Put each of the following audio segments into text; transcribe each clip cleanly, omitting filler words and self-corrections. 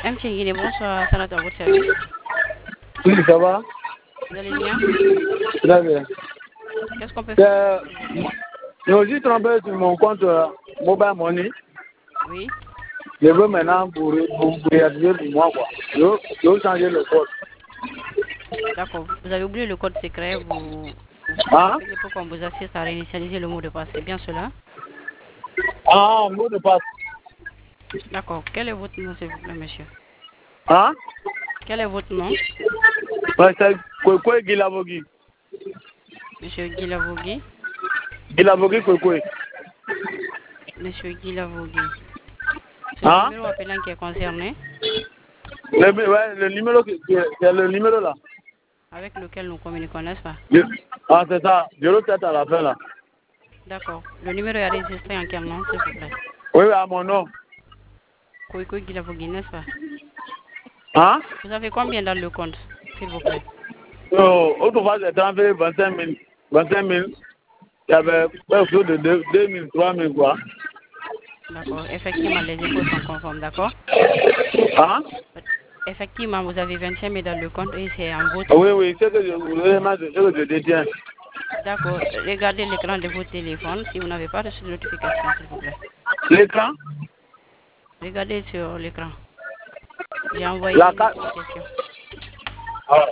MC Guinée, bonsoir, Salat à votre service. Oui, ça va? Vous allez bien? Très bien. Qu'est-ce qu'on peut faire? Je me suis trompé sur mon compte Mobile Money. Oui. Je veux maintenant pour réactiver pour moi, quoi. Je veux changer le code. D'accord. Vous avez oublié le code secret, vous Hein? appelez pour qu'on vous assiste à réinitialiser le mot de passe. C'est bien cela? Ah, mot de passe. D'accord. Quel est votre nom, s'il vous plaît, monsieur? Hein? Quel est votre nom? Ouais, c'est Kwekwe Gilavogi. Monsieur Guilavogui. Gilavogi Kwekwe. Monsieur Guilavogui. C'est le Hein? numéro appelant qui est concerné, Le numéro, c'est le numéro là. avec lequel nous communiquons, n'est-ce pas? Ah, c'est ça. 07 à la fin là. D'accord. Le numéro est enregistré en quel nom, s'il vous plaît? Oui, à mon nom. Koiko Guilavogui, n'est-ce pas? Hein? Vous avez combien dans le compte, s'il vous plaît? Autrefois, j'ai transféré 25 000. 25 000. Il y avait autour de 2 000, 3 000 quoi. D'accord. Effectivement, les infos sont conformes, d'accord? Hein? Effectivement, vous avez 25 000 dans le compte et c'est en votre Oui, nom. oui, c'est que je détiens. D'accord. Regardez l'écran de votre téléphone si vous n'avez pas reçu de notification, s'il vous plaît. L'écran? Regardez sur l'écran. J'ai envoyé La une carte? notification. Ah.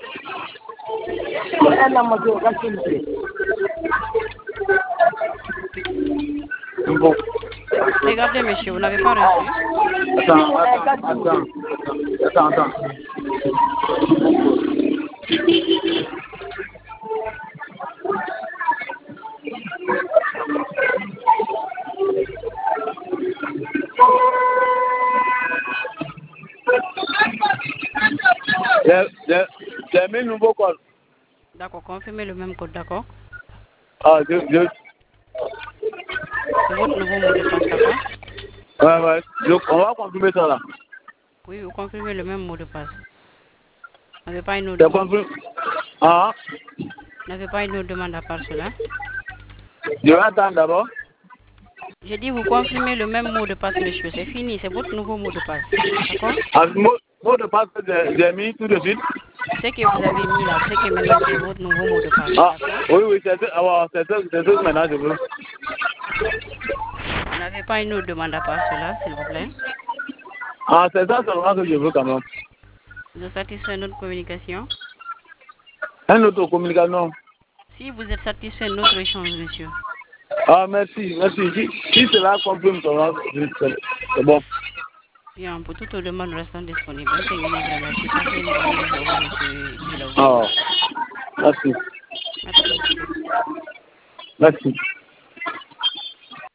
Bon. Regardez, monsieur, vous n'avez pas reçu. Attends. J'ai mis nouveau code. D'accord, confirmez le même code, d'accord? Ah, C'est votre nouveau mot de passe, d'accord? ouais. On va confirmer ça là. Oui, vous confirmez le même mot de passe. Vous n'avez pas une autre C'est demande? confirmé. Ah, Vous n'avez pas une autre demande à part cela? je vais attendre d'abord. J'ai dit vous confirmez le même mot de passe, monsieur. C'est fini, c'est votre nouveau mot de passe. D'accord? Ah, mot de passe que j'ai mis tout de suite. Ce que vous avez mis là, c'est que maintenant c'est votre nouveau mot de passe. Ah, D'accord? oui, c'est ça que maintenant je veux. Vous n'avez pas une autre demande à part cela, s'il vous plaît? Ah, c'est ça seulement que je veux quand même. Vous êtes satisfait de notre communication? Un autre communication. Si vous êtes satisfait de notre échange, monsieur. Ah, merci. Si cela confirme, c'est bon. Bien, pour toute demande restant disponible. Merci, merci. Passez une bonne nuit. Au revoir, monsieur Guilaou. Ah, merci. Merci, monsieur. Merci.